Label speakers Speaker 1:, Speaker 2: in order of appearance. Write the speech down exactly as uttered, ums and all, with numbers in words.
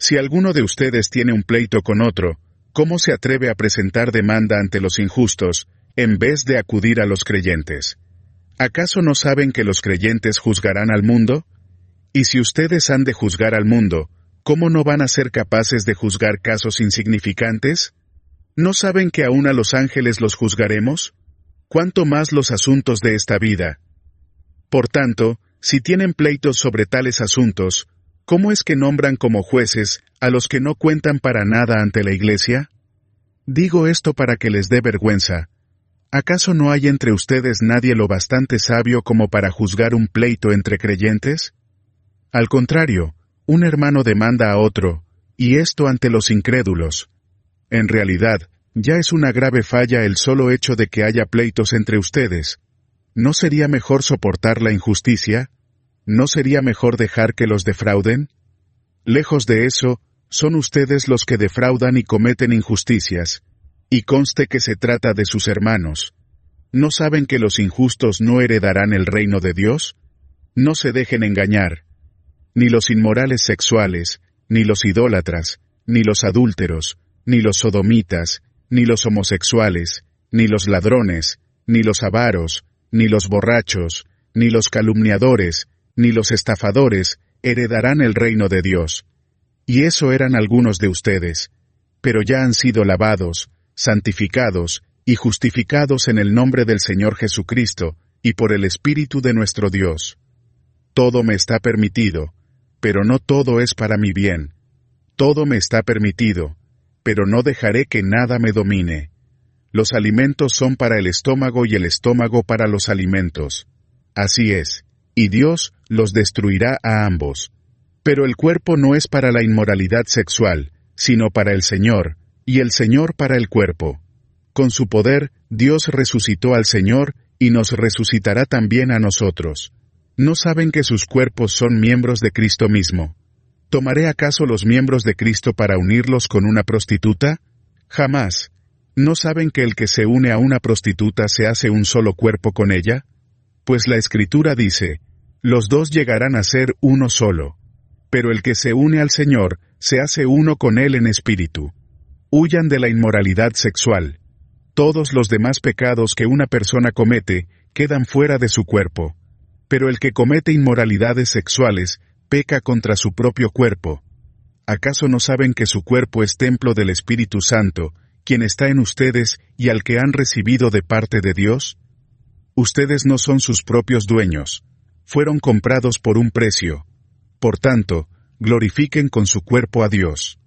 Speaker 1: Si alguno de ustedes tiene un pleito con otro, ¿cómo se atreve a presentar demanda ante los injustos, en vez de acudir a los creyentes? ¿Acaso no saben que los creyentes juzgarán al mundo? Y si ustedes han de juzgar al mundo, ¿cómo no van a ser capaces de juzgar casos insignificantes? ¿No saben que aún a los ángeles los juzgaremos? ¿Cuánto más los asuntos de esta vida? Por tanto, si tienen pleitos sobre tales asuntos, ¿cómo es que nombran como jueces a los que no cuentan para nada ante la Iglesia? Digo esto para que les dé vergüenza. ¿Acaso no hay entre ustedes nadie lo bastante sabio como para juzgar un pleito entre creyentes? Al contrario, un hermano demanda a otro, y esto ante los incrédulos. En realidad, ya es una grave falla el solo hecho de que haya pleitos entre ustedes. ¿No sería mejor soportar la injusticia? ¿No sería mejor dejar que los defrauden? Lejos de eso, son ustedes los que defraudan y cometen injusticias, y conste que se trata de sus hermanos. ¿No saben que los injustos no heredarán el reino de Dios? No se dejen engañar. Ni los inmorales sexuales, ni los idólatras, ni los adúlteros, ni los sodomitas, ni los homosexuales, ni los ladrones, ni los avaros, ni los borrachos, ni los calumniadores, ni los estafadores heredarán el reino de Dios. Y eso eran algunos de ustedes, pero ya han sido lavados, santificados y justificados en el nombre del Señor Jesucristo y por el Espíritu de nuestro Dios. Todo me está permitido, pero no todo es para mi bien. Todo me está permitido, pero no dejaré que nada me domine. Los alimentos son para el estómago y el estómago para los alimentos. Así es, y Dios los destruirá a ambos. Pero el cuerpo no es para la inmoralidad sexual, sino para el Señor, y el Señor para el cuerpo. Con su poder, Dios resucitó al Señor, y nos resucitará también a nosotros. ¿No saben que sus cuerpos son miembros de Cristo mismo? ¿Tomaré acaso los miembros de Cristo para unirlos con una prostituta? Jamás. ¿No saben que el que se une a una prostituta se hace un solo cuerpo con ella? Pues la Escritura dice, los dos llegarán a ser uno solo. Pero el que se une al Señor, se hace uno con Él en espíritu. Huyan de la inmoralidad sexual. Todos los demás pecados que una persona comete, quedan fuera de su cuerpo. Pero el que comete inmoralidades sexuales, peca contra su propio cuerpo. ¿Acaso no saben que su cuerpo es templo del Espíritu Santo, quien está en ustedes y al que han recibido de parte de Dios? Ustedes no son sus propios dueños. Fueron comprados por un precio. Por tanto, glorifiquen con su cuerpo a Dios.